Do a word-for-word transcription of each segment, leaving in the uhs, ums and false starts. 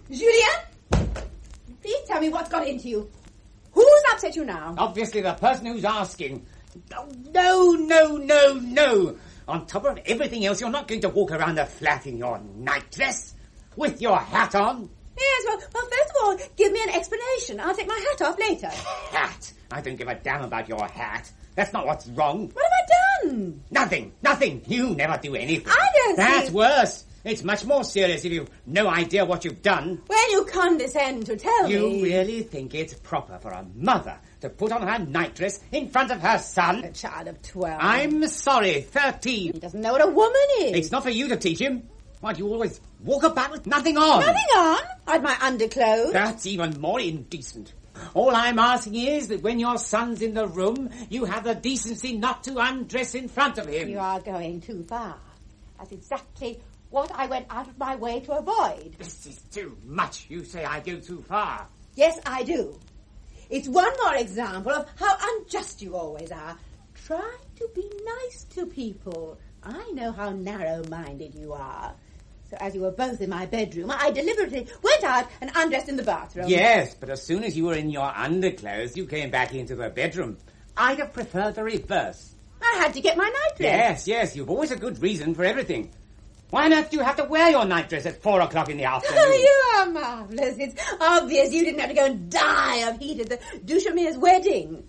Julien? Please tell me what's got into you. Who's upset you now? Obviously the person who's asking. Oh, no, no, no, no. On top of everything else, you're not going to walk around the flat in your nightdress with your hat on. Yes, well, well, first of all, give me an explanation. I'll take my hat off later. Hat? I don't give a damn about your hat. That's not what's wrong. What have I done? Nothing, nothing. You never do anything. I don't That's see... worse. It's much more serious if you've no idea what you've done. When you condescend to tell you me... You really think it's proper for a mother to put on her nightdress in front of her son? A child of twelve. I'm sorry, thirteen. He doesn't know what a woman is. It's not for you to teach him. Why do you always walk about with nothing on? Nothing on? I'd my underclothes. That's even more indecent. All I'm asking is that when your son's in the room, you have the decency not to undress in front of him. You are going too far. That's exactly what I went out of my way to avoid. This is too much. You say I go too far. Yes, I do. It's one more example of how unjust you always are. Try to be nice to people. I know how narrow-minded you are. So as you were both in my bedroom, I deliberately went out and undressed in the bathroom. Yes, but as soon as you were in your underclothes, you came back into the bedroom. I'd have preferred the reverse. I had to get my nightdress. Yes, yes, you've always a good reason for everything. Why on earth do you have to wear your nightdress at four o'clock in the afternoon? Oh, you are marvellous. It's obvious you didn't have to go and die of heat at the Duchemir's wedding.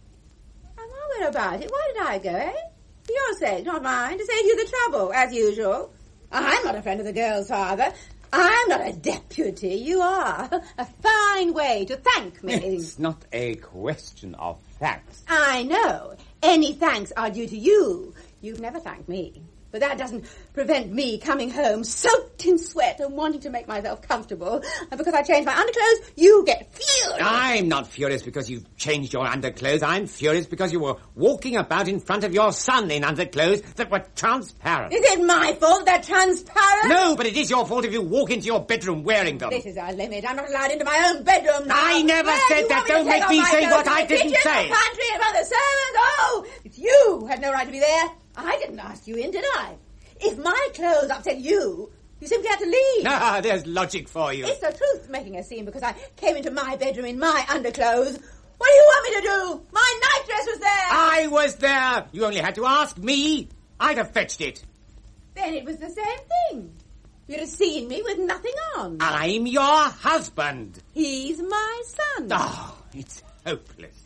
And while we're about it, why did I go, eh? For your sake, not mine, to save you the trouble, as usual. I'm not a friend of the girl's father. I'm not a deputy. You are. A fine way to thank me. It's not a question of thanks. I know. Any thanks are due to you. You've never thanked me. But that doesn't prevent me coming home soaked in sweat and wanting to make myself comfortable. And because I changed my underclothes, you get furious. I'm not furious because you've changed your underclothes. I'm furious because you were walking about in front of your son in underclothes that were transparent. Is it my fault they're transparent? No, but it is your fault if you walk into your bedroom wearing them. This is our limit. I'm not allowed into my own bedroom now. I never Where said do that. Me Don't make me say what I didn't kitchen, say. The pantry, among the servants. Oh, it's you who had no right to be there. I didn't ask you in, did I? If my clothes upset you, you simply had to leave. Ah, there's logic for you. It's the truth making a scene because I came into my bedroom in my underclothes. What do you want me to do? My nightdress was there. I was there. You only had to ask me. I'd have fetched it. Then it was the same thing. You'd have seen me with nothing on. I'm your husband. He's my son. Oh, it's hopeless.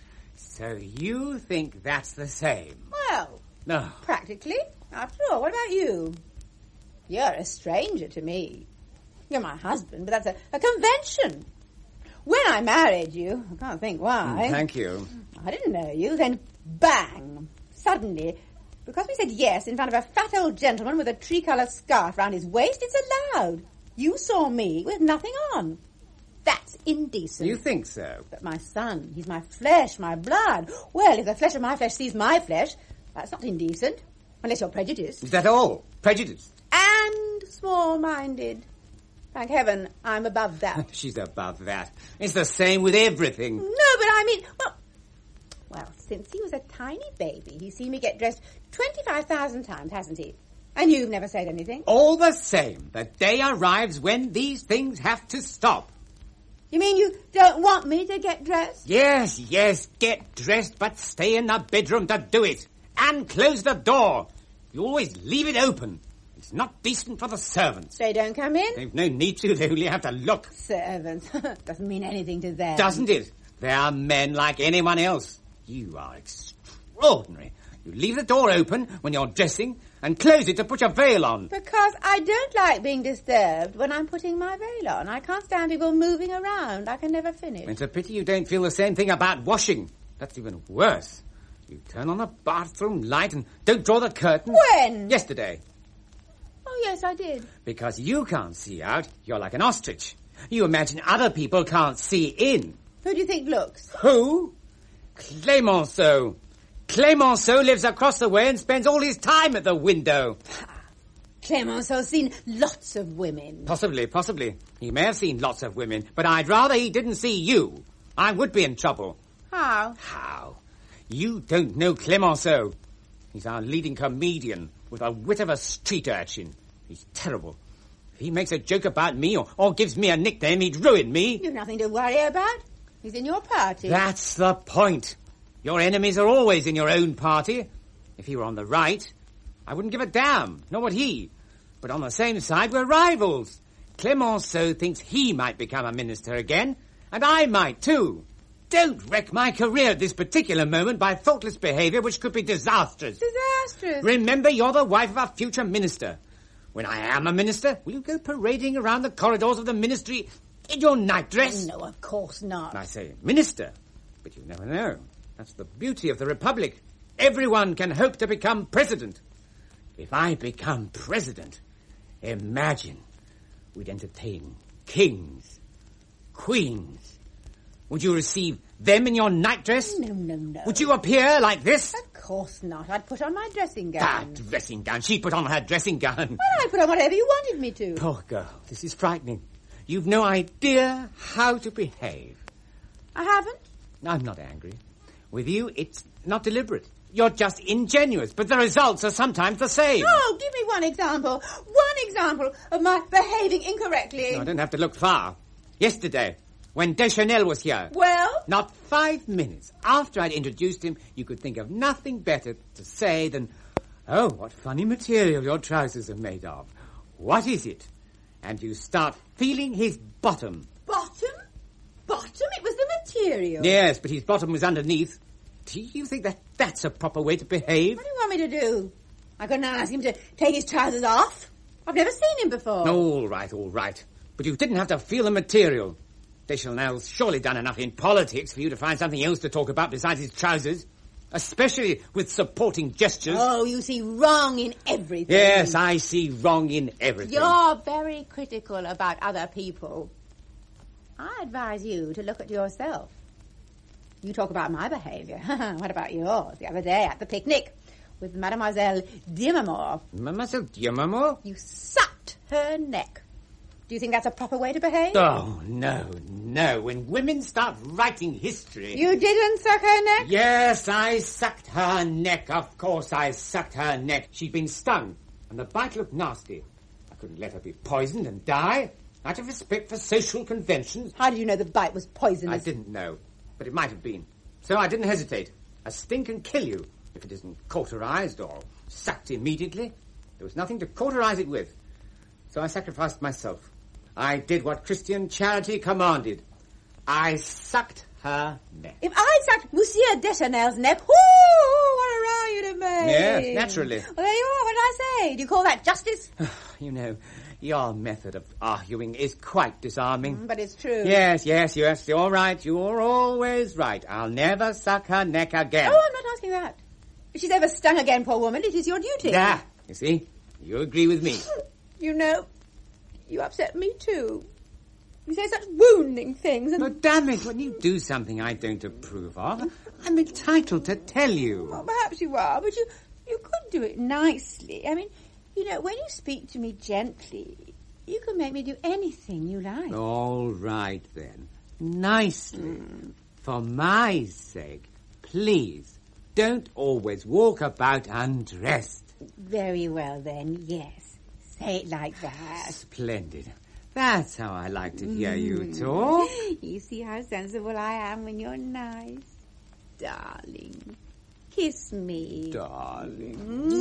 So you think that's the same? Well, no. Practically. After all, what about you? You're a stranger to me. You're my husband, but that's a, a convention. When I married you, I can't think why. Mm, thank you. I didn't know you, then bang, suddenly, because we said yes in front of a fat old gentleman with a tricolour scarf round his waist, it's allowed. You saw me with nothing on. That's indecent. You think so? But my son, he's my flesh, my blood. Well, if the flesh of my flesh sees my flesh, that's not indecent. Unless you're prejudiced. Is that all? Prejudiced? And small-minded. Thank heaven, I'm above that. She's above that. It's the same with everything. No, but I mean, well, well, since he was a tiny baby, he's seen me get dressed twenty-five thousand times, hasn't he? And you've never said anything. All the same, the day arrives when these things have to stop. You mean you don't want me to get dressed? Yes, yes, get dressed, but stay in the bedroom to do it. And close the door. You always leave it open. It's not decent for the servants. They don't come in? They've no need to. They only have to look. Servants. Doesn't mean anything to them. Doesn't it? They are men like anyone else. You are extraordinary. You leave the door open when you're dressing and close it to put your veil on. Because I don't like being disturbed when I'm putting my veil on. I can't stand people moving around. I can never finish. It's a pity you don't feel the same thing about washing. That's even worse. You turn on the bathroom light and don't draw the curtain. When? Yesterday. Oh, yes, I did. Because you can't see out, you're like an ostrich. You imagine other people can't see in. Who do you think looks? Who? Clemenceau. Clemenceau lives across the way and spends all his time at the window. Clemenceau's seen lots of women. Possibly, possibly. He may have seen lots of women, but I'd rather he didn't see you. I would be in trouble. How? How? You don't know Clemenceau. He's our leading comedian with a wit of a street urchin. He's terrible. If he makes a joke about me or, or gives me a nickname, he'd ruin me. You've nothing to worry about. He's in your party. That's the point. Your enemies are always in your own party. If he were on the right, I wouldn't give a damn, nor would he. But on the same side, we're rivals. Clemenceau thinks he might become a minister again, and I might too. Don't wreck my career at this particular moment by thoughtless behaviour which could be disastrous. Disastrous? Remember, you're the wife of a future minister. When I am a minister, will you go parading around the corridors of the ministry in your nightdress? No, of course not. I say minister, but you never know. That's the beauty of the Republic. Everyone can hope to become president. If I become president, imagine we'd entertain kings, queens. Would you receive them in your nightdress? No, no, no. Would you appear like this? Of course not. I'd put on my dressing gown. Ah, dressing gown. She put on her dressing gown. Well, I'd put on whatever you wanted me to. Poor girl. This is frightening. You've no idea how to behave. I haven't? I'm not angry. With you, it's not deliberate. You're just ingenuous, but the results are sometimes the same. Oh, give me one example. One example of my behaving incorrectly. No, I don't have to look far. Yesterday, when Deschanel was here. Well? Not five minutes after I'd introduced him, you could think of nothing better to say than, "Oh, what funny material your trousers are made of. What is it?" And you start feeling his bottom. Bottom? Bottom? It was the material. Yes, but his bottom was underneath. Do you think that that's a proper way to behave? What do you want me to do? I couldn't ask him to take his trousers off. I've never seen him before. All right, all right. But you didn't have to feel the material. Deschanel's surely done enough in politics for you to find something else to talk about besides his trousers. Especially with supporting gestures. Oh, you see wrong in everything. Yes, I see wrong in everything. You're very critical about other people. I advise you to look at yourself. You talk about my behaviour. What about yours? The other day at the picnic with Mademoiselle Diemamor. Mademoiselle Diemamor? You sucked her neck. Do you think that's a proper way to behave? Oh, no, no. When women start writing history... You didn't suck her neck? Yes, I sucked her neck. Of course I sucked her neck. She'd been stung, and the bite looked nasty. I couldn't let her be poisoned and die, out of respect for social conventions. How did you know the bite was poisonous? I didn't know, but it might have been. So I didn't hesitate. A sting can kill you if it isn't cauterized or sucked immediately. There was nothing to cauterize it with. So I sacrificed myself. I did what Christian charity commanded. I sucked her neck. If I sucked Monsieur Deschanel's neck, whoo, what a row you'd have made. Yes, naturally. Well, there you are. What did I say? Do you call that justice? You know, your method of arguing is quite disarming. Mm, but it's true. Yes, yes, yes, you're right. You're always right. I'll never suck her neck again. Oh, I'm not asking that. If she's ever stung again, poor woman, it is your duty. Ah, you see, you agree with me. You know, you upset me too. You say such wounding things and... But damn it, when you do something I don't approve of, I'm entitled to tell you. Well, perhaps you are, but you, you could do it nicely. I mean, you know, when you speak to me gently, you can make me do anything you like. All right, then. Nicely. Mm. For my sake, please, don't always walk about undressed. Very well, then, yes. Say it like that. Splendid. That's how I like to hear mm. you talk. You see how sensible I am when you're nice. Darling, kiss me. Darling.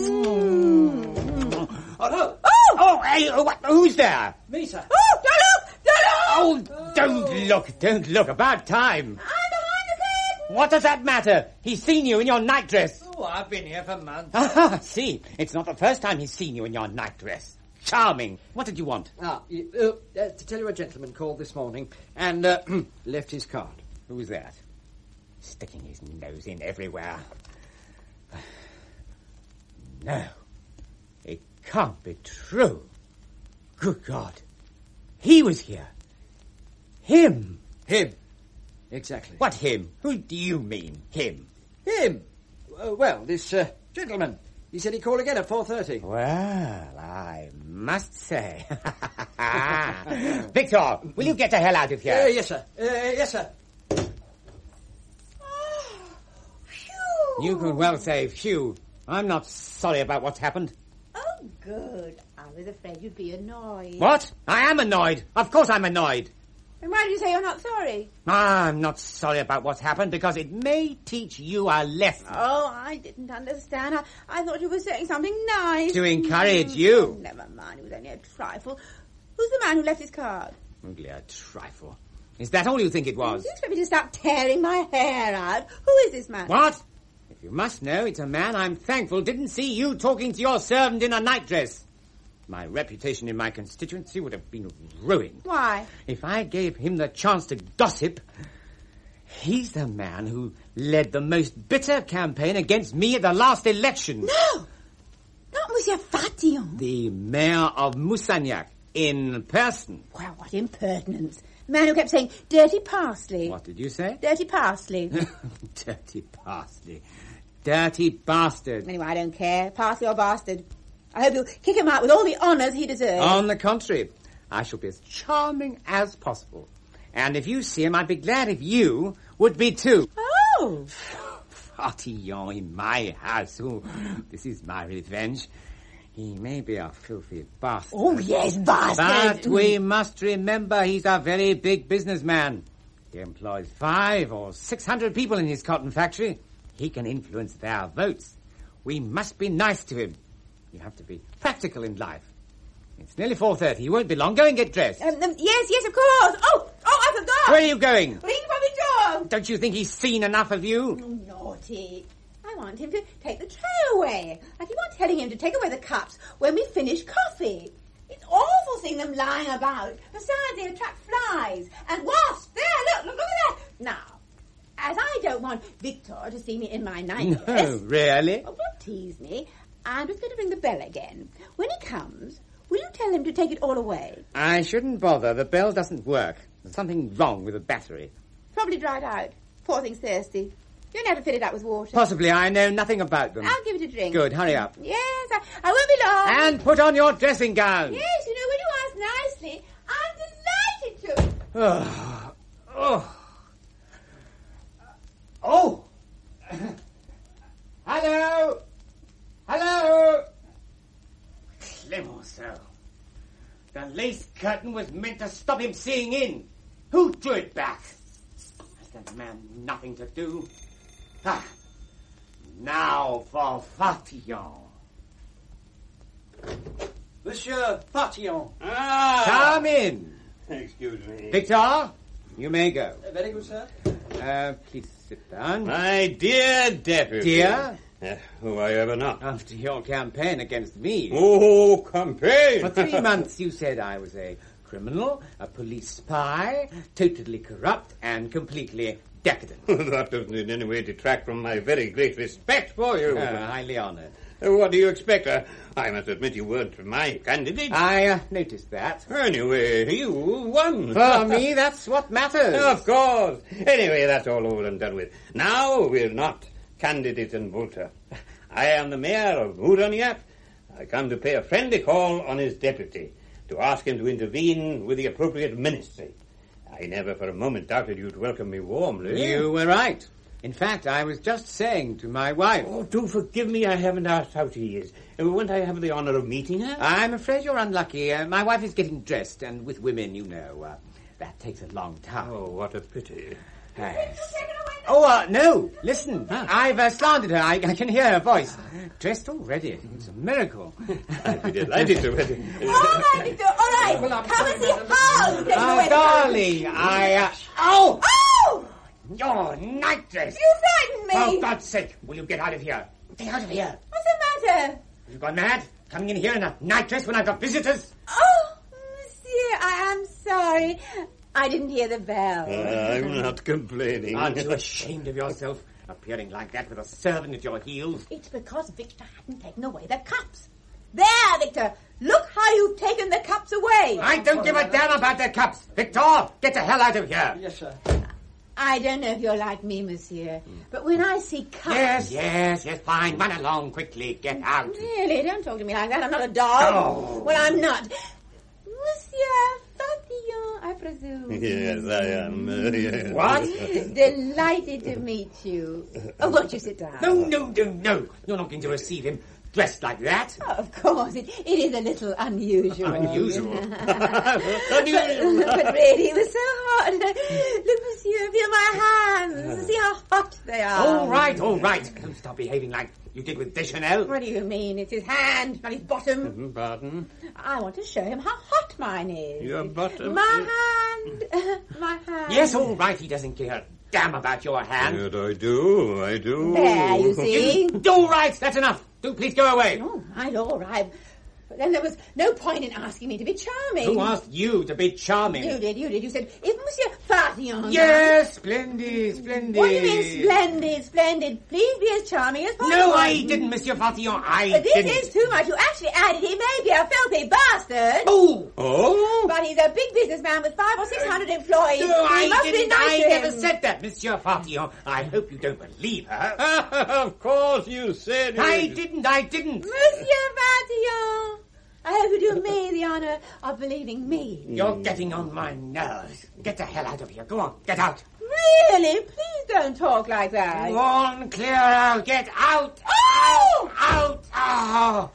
Mm. Mm. Oh, oh, oh, hey, what, who's there? Me, sir. Oh, don't look! Don't look! Oh, don't oh. look, don't look. About time. I'm behind the curtain. What does that matter? He's seen you in your nightdress. Oh, I've been here for months. Ah, see, it's not the first time he's seen you in your nightdress. Charming. What did you want? Ah, uh, uh, to tell you a gentleman called this morning and uh, left his card. Who's that? Sticking his nose in everywhere. No. It can't be true. Good God. He was here. Him. Him. Exactly. What him? Who do you mean, him? Him. Uh, well, this uh, gentleman. He said he'd call again at four thirty. Well, I must say. Victor, will you get the hell out of here? Uh, yes, sir. Uh, yes, sir. Oh, you could well say phew. I'm not sorry about what's happened. Oh, good. I was afraid you'd be annoyed. What? I am annoyed. Of course I'm annoyed. Then why did you say you're not sorry? I'm not sorry about what's happened because it may teach you a lesson. Oh, I didn't understand. I, I thought you were saying something nice. To encourage Mm. you. Oh, never mind. It was only a trifle. Who's the man who left his card? Only a trifle. Is that all you think it was? Do you expect me to start tearing my hair out? Who is this man? What? If you must know, it's a man I'm thankful didn't see you talking to your servant in a nightdress. My reputation in my constituency would have been ruined. Why? If I gave him the chance to gossip. He's the man who led the most bitter campaign against me at the last election. No! Not Monsieur Fatillon. The mayor of Moussignac, in person. Well, what impertinence. The man who kept saying, dirty parsley. What did you say? Dirty parsley. Dirty parsley. Dirty bastard. Anyway, I don't care. Parsley or bastard. I hope you'll kick him out with all the honours he deserves. On the contrary, I shall be as charming as possible. And if you see him, I'd be glad if you would be too. Oh! Fatillon in my house. Oh, this is my revenge. He may be a filthy bastard. Oh, yes, bastard! But we must remember he's a very big businessman. He employs five or six hundred people in his cotton factory. He can influence their votes. We must be nice to him. You have to be practical in life. It's nearly four thirty. You won't be long. Go and get dressed. Um, um, yes, yes, of course. Oh, oh, I forgot. Where are you going? Ring from the door. Don't you think he's seen enough of you? Oh, naughty. I want him to take the tray away. I keep on telling him to take away the cups when we finish coffee. It's awful seeing them lying about. Besides, they attract flies and wasps. There, look, look, look at that. Now, as I don't want Victor to see me in my nightdress... No, really? Oh, don't tease me. I'm just going to ring the bell again. When he comes, will you tell him to take it all away? I shouldn't bother. The bell doesn't work. There's something wrong with the battery. Probably dried out. Poor thing's thirsty. You only have to fill it up with water. Possibly. I know nothing about them. I'll give it a drink. Good. Hurry up. Yes, I, I won't be long. And put on your dressing gown. Yes, you know, when you ask nicely, I'm delighted to. Oh. Oh. Oh. Hello. Hello. Clemenceau. The lace curtain was meant to stop him seeing in. Who drew it back? Has that man nothing to do? Ah. Now for Fatillon. Monsieur Fatillon. Ah. Come in. Excuse me. Victor, you may go. Uh, very good, sir. Uh, please sit down. My dear deputy. Dear? Uh, who I ever not. After your campaign against me. Oh, campaign! For three months you said I was a criminal, a police spy, totally corrupt, and completely decadent. That doesn't in any way detract from my very great respect for you. Uh, highly honoured. Uh, what do you expect? Uh, I must admit you weren't my candidate. I uh, noticed that. Anyway, you won. For me, that's what matters. Of course. Anyway, that's all over and done with. Now we're not candidate in Volta. I am the mayor of Mouragnac. I come to pay a friendly call on his deputy, to ask him to intervene with the appropriate ministry. I never for a moment doubted you'd welcome me warmly. You were right. In fact, I was just saying to my wife... Oh, do forgive me, I haven't asked how she is. Uh, Won't I have the honour of meeting her? I'm afraid you're unlucky. Uh, my wife is getting dressed, and with women, you know, uh, that takes a long time. Oh, what a pity. Yes. Oh, uh, no, listen. Huh? I've uh, slandered her. I, I can hear her voice. Dressed already. It's a miracle. I'd be delighted to. All right, Victor, all right. Come and see how you take Ah, away the darling, I... Uh, oh! Oh! Your nightdress! You frightened me! For God's sake, will you get out of here? Get out of here. What's the matter? Have you gone mad? Coming in here in a nightdress when I've got visitors? Oh, monsieur, I am sorry. I didn't hear the bell. Uh, I'm not complaining. Aren't you ashamed of yourself, appearing like that with a servant at your heels? It's because Victor hadn't taken away the cups. There, Victor. Look how you've taken the cups away. I don't give a damn about the cups. Victor, get the hell out of here. Yes, sir. I don't know if you're like me, monsieur, but when I see cups... Yes, yes, yes, fine. Run along quickly. Get out. Really, don't talk to me like that. I'm not a dog. Oh. Well, I'm not. Monsieur Fatillon, I presume. Yes, I am. Uh, yes. What? Delighted to meet you. Oh, won't you sit down? No, no, no, no. You're not going to receive him. dressed like that. Oh, of course, it, it is a little unusual. Unusual. Unusual. but, but really, it was so hot. Look, monsieur, feel my hands. See how hot they are. All right, all right. Don't stop behaving like you did with Deschanel. What do you mean? It's his hand, not his bottom. Pardon? I want to show him how hot mine is. Your bottom? My hand. My hand. Yes, all right. He doesn't care a damn about your hand. Yes, I do, I do. There, you see. All right, that's enough. Do please go away. Oh, right, all right. But then there was no point in asking me to be charming. Who asked you to be charming? You did, you did. You said, if Monsieur Fatillon... Yes, splendid, splendid. What do you mean splendid, splendid? Please be as charming as possible. No, I didn't, Monsieur Fatillon. I But this didn't. is too much. You actually added he may be a filthy bastard. Oh! Oh? But he's a big businessman with five or six hundred employees. No, We I must didn't. be nice I to never him. said that, Monsieur Fatillon. I hope you don't believe her. Of course you said I it. didn't, I didn't. Monsieur Fatillon, I hope you do me the honour of believing me. You're getting on my nerves. Get the hell out of here. Go on, get out. Really? Please don't talk like that. Go on, clear out. Get out. Oh! Out. Out.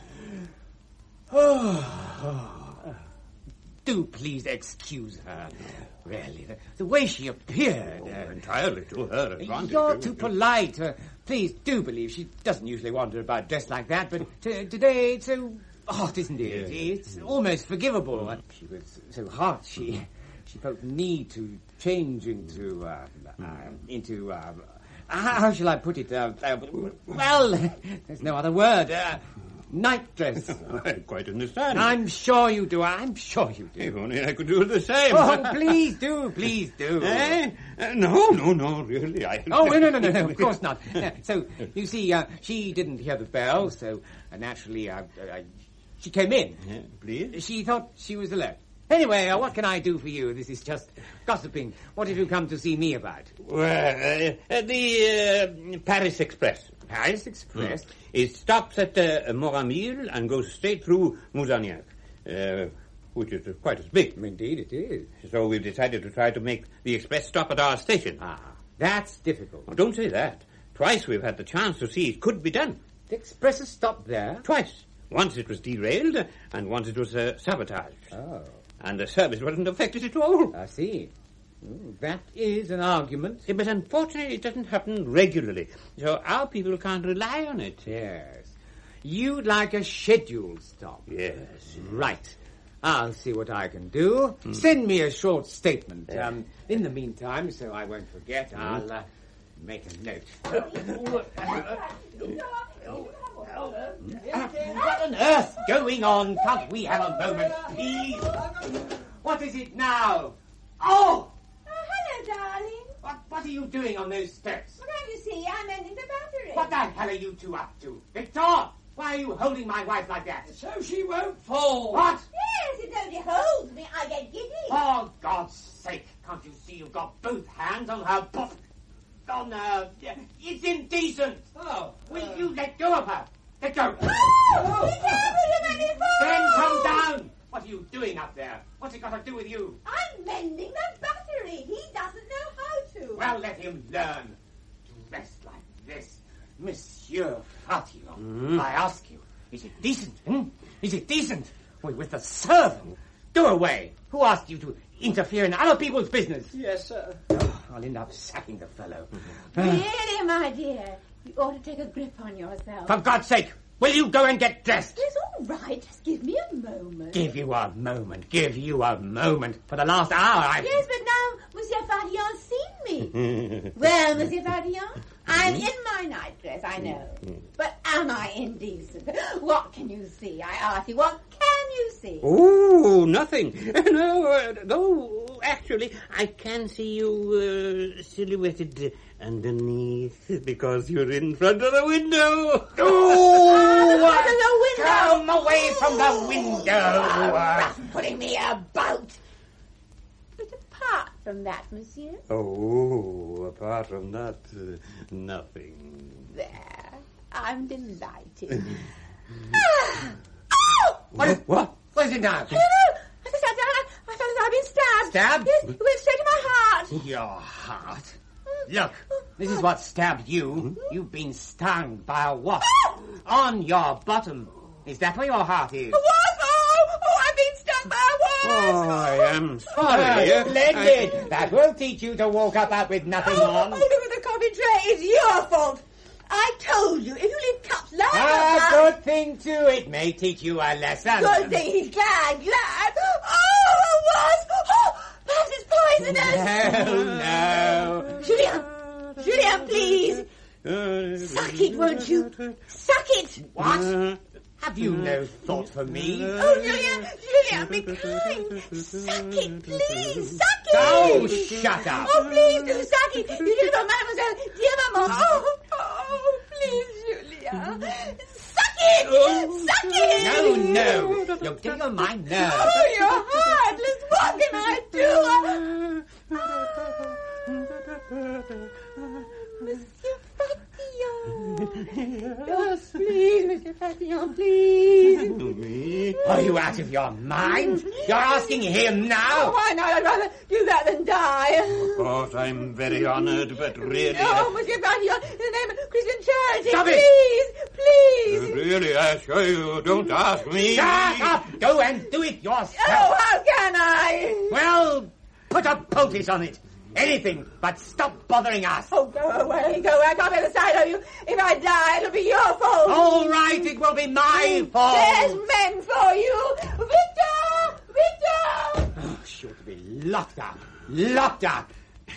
Oh. Do please excuse her. Really, the, the way she appeared. Oh, uh, entirely to her advantage. You're too polite. Uh, please do believe she doesn't usually wander about dressed like that, but t- today it's so hot, isn't it? It's almost forgivable. Uh, she was so hot, she she felt the need to change into, uh, uh, into, uh, how shall I put it? Uh, uh, well, there's no other word. Uh, night dress. I quite understand. I'm sure you do. I'm sure you do. If only I could do the same. Oh, please do, please do. Eh? Uh, no, no, no, really. I... Oh, no, no, no, no, of course not. Uh, so, you see, uh, she didn't hear the bell, so uh, naturally uh, uh, she came in. Yeah, please? She thought she was alone. Anyway, uh, what can I do for you? This is just gossiping. What have you come to see me about? Well, uh, uh, the uh, Paris Express. Paris Express? Mm. It stops at uh, Moramil and goes straight through Mouzagnac, uh, which is quite as big. Indeed it is. So we've decided to try to make the express stop at our station. Ah, that's difficult. Oh, don't say that. Twice we've had the chance to see it could be done. The express has stopped there? Twice. Once it was derailed, and once it was uh, sabotaged. Oh, And the service wasn't affected at all. I see. Mm, that is an argument. Yeah, but unfortunately it doesn't happen regularly, so our people can't rely on it. Yes. You'd like a scheduled stop. Yes. Right. I'll see what I can do. Mm. Send me a short statement. Yeah. Um, in the meantime, so I won't forget, mm. I'll uh, make a note. What on earth going on? Can't we have a moment, please? What is it now? Oh! Oh, hello, darling. What, what are you doing on those steps? Well, can't you see? I'm mending the battery. What the hell are you two up to? Victor! Why are you holding my wife like that? So she won't fall. What? Yes, it only holds me. I get giddy. For God's sake, can't you see you've got both hands on her butt? On her... It's indecent. Oh. Will uh, you let go of her? Let go. Oh, be careful, you made me fall. Then come down. What are you doing up there? What's it got to do with you? I'm mending the battery. He doesn't know how to. Well, let him learn to rest like this. Monsieur Fatillon, Mm. I ask you, is it decent? Hmm? Is it decent? With, with the servant? Go away. Who asked you to interfere in other people's business? Yes, sir. Oh, I'll end up sacking the fellow. Really, my dear, you ought to take a grip on yourself. For God's sake, will you go and get dressed? It's all right. Just give me a moment. Give you a moment. Give you a moment. For the last hour, I've... Yes, but now Monsieur Fatillon's seen me. Well, Monsieur Fatillon, I'm in my nightdress, I know. But am I indecent? What can you see? I ask you, what can you see? Oh, nothing. No, uh, no, actually, I can see you uh, silhouetted underneath because you're in front of the window. Oh, Out of the window! come away from the window. Rough putting me about. But apart from that, monsieur, Oh, apart from that, uh, nothing. there, I'm delighted. What? What? What is it now? I don't know. I just sat down. I, I felt as I'd been stabbed. Stabbed? Yes, it went straight to my heart. Your heart. Look, this is what stabbed you. You've been stung by a wasp. on your bottom. Is that where your heart is? A wasp! Oh, oh, I've been stung by a wasp! Oh, I am sorry. Oh, splendid. That will teach you to walk about with nothing Oh, on. oh, look at the coffee tray. It's your fault. I told you, if you leave cups lying Ah, about... good thing, too. It may teach you a lesson. Good thing he's glad, glad. Oh, a wasp! Oh, perhaps it's poisonous. No, no. Julien, Julien, please. Suck it, won't you? Suck it. What? Have you no thought for me? Oh, Julien, Julien, be kind. Suck it, please. Suck it. Oh, shut up. Oh, please do suck it. You did it for Mademoiselle, dear Maman. Oh, oh, please, Julien. Suck it. Suck it. No, no. You're getting on my nerves. Oh, you're heartless. What can I do? Ah, Monsieur Fatillon. Yes, please, Monsieur Fatillon, please. Me? Are you out of your mind? You're asking him Oh, now? why not? I'd rather do that than die. Of course, I'm very honoured, but really... Oh, Monsieur Fatillon, in the name of Christian charity, Stop it. please, please. Really, I assure you, don't ask me. Shut up! Go and do it yourself. Oh, how can I? Well, put a poultice on it. Anything, but stop bothering us. Oh, go away, go away. I can't bear the sight of you. If I die, it'll be your fault. All right, it will be my fault. There's men for you. Victor! Victor! Oh, she ought to be locked up. Locked up.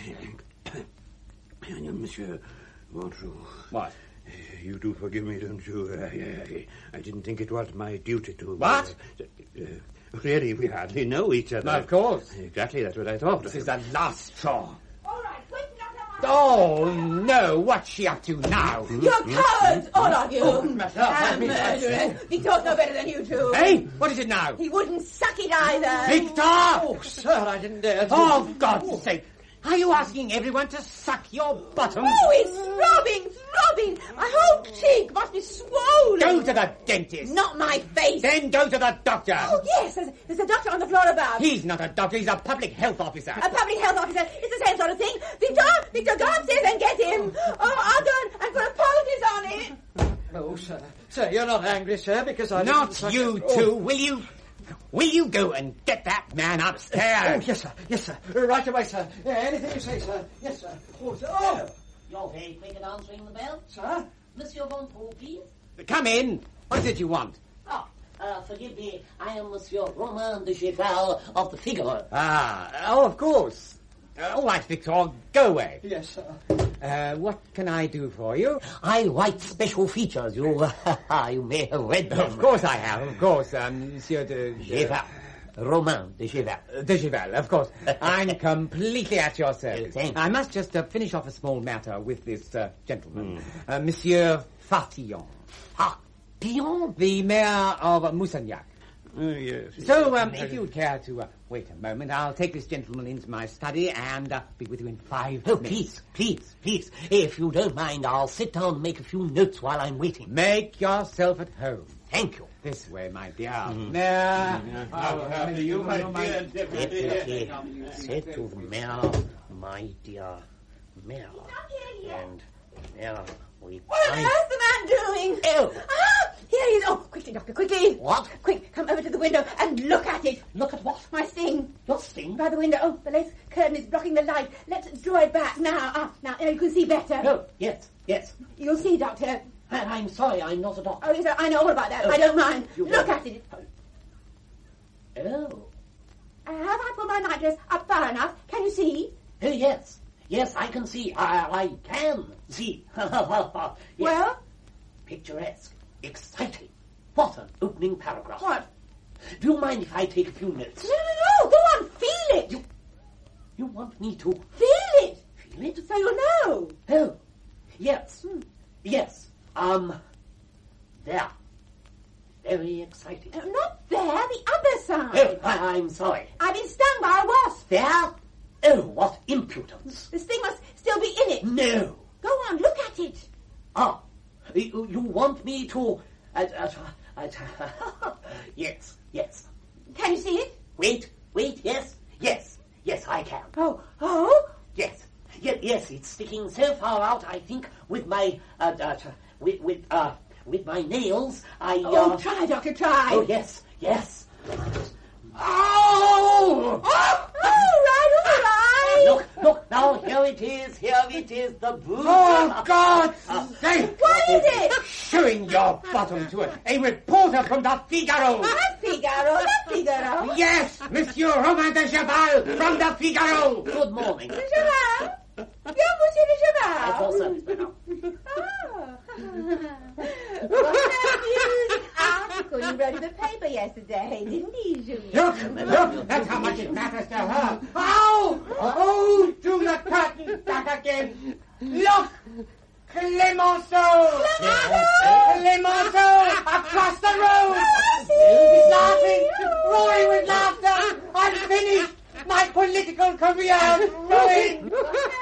Monsieur Montreux. What? You do forgive me, don't you? I, I, I didn't think it was my duty to... What? Uh, uh, really, we hardly know each other. Of course. Exactly, that's what I thought. This is the last straw. All right, quick, Doctor Oh, no. What's she up to now? You're cowards, all of you. Oh, And let me- murderers. Victor's no better than you two. Hey, what is it now? He wouldn't suck it either. Victor! Oh, sir, I didn't dare to... Oh, for God's sake. Are you asking everyone to suck your bottom? Oh, it's throbbing, throbbing. My whole cheek must be swollen. Go to the dentist. Not my face. Then go to the doctor. Oh, yes, there's, there's a doctor on the floor above. He's not a doctor, he's a public health officer. A public health officer. It's the same sort of thing. Victor, Victor, go upstairs and get him. Oh, I'll go and, and put a poultice on it. Oh, sir. Sir, you're not angry, sir, because I... Not didn't suck you it. Oh. two, will you? Will you go and get that man Oh, upstairs? yes, sir. Yes, sir. Right away, sir. Yeah, anything you say, sir. Yes, sir. Oh, sir. Oh, You're very quick at answering the bell. sir. Monsieur Ventroux, please. Come in. What is it you want? Ah, uh, forgive me. I am Monsieur Romain de Cheval of the Figaro. Ah, oh, of course. Uh, all right, Victor, go away. Yes, sir. Uh, what can I do for you? I write special features. You, you may have read them. Of course I have, of course, um, Monsieur de... Cheval. Romain de Cheval. Uh, de Cheval, of course. I'm completely at your service. Thank you. I must just uh, finish off a small matter with this uh, gentleman, uh, Monsieur Fatillon, Ah, Dion. the mayor of Moussignac. Oh, yes. So, um, if you would care to uh, wait a moment, I'll take this gentleman into my study and uh, be with you in five Oh, minutes. please, please, please. If you don't mind, I'll sit down and make a few notes while I'm waiting. Make yourself at home. Thank you. This way, my dear. There. How happy you, my dear deputy. Deputy said to the mayor, my dear mayor, and now we What on find... earth's the man doing? Oh. Ah, here he is. Oh, quickly, doctor, quickly. What? Quick, come over to the window and look at it. Look at what? My sting. Your sting? By the window. Oh, the lace curtain is blocking the light. Let's draw it back now. Ah, now you can see better. Oh, yes, yes. You'll see, doctor. And I'm sorry, I'm not a doctor. Oh, yes, I know all about that. Oh. I don't mind. You Look don't. at it. Oh. Uh, have I pulled my nightdress up far enough? Can you see? Oh, yes. Yes, I can see. I, I can see. Yes. Well, Picturesque. Exciting. What an opening paragraph. what? Do you mind if I take a few notes? No, no, no. Go on, feel it. You- You want me to Feel it. feel it? So you'll know. Oh, yes. Hmm. Yes. Um, there. Very exciting. Uh, not there, the other side. Oh, I, I'm sorry. I've been stung by a wasp. There? Oh, what impudence. The sting must still be in it. No. Go on, look at it. Ah, you, you want me to... Uh, uh, uh, yes, yes. Can you see it? Wait, wait, yes, yes, yes, I can. Oh, oh. Yes, yes, yes, it's sticking so far out, I think, with my, uh, uh, with, with, uh, with my nails, I... Oh, Uh... try, Doctor, try. Oh, yes, yes. Oh! Oh, all right, all right. Look, look, now here it is, here it is, the boot. Oh, God's sake! What is it? Showing your bottom to a, a reporter from the Figaro. Ah, Figaro, the Figaro. Yes, Monsieur Romain de Cheval from the Figaro. Good morning. De Cheval? You're Monsieur de Cheval? At your service, madame. Oh. What a news article you wrote in the paper yesterday, didn't he, Julien? Look, look, that's how much it matters to her. Oh, oh, do the curtain back again. Look, Clemenceau. Clemenceau, across the road. He's laughing, roaring with laughter. I'm finished. My political career ruined.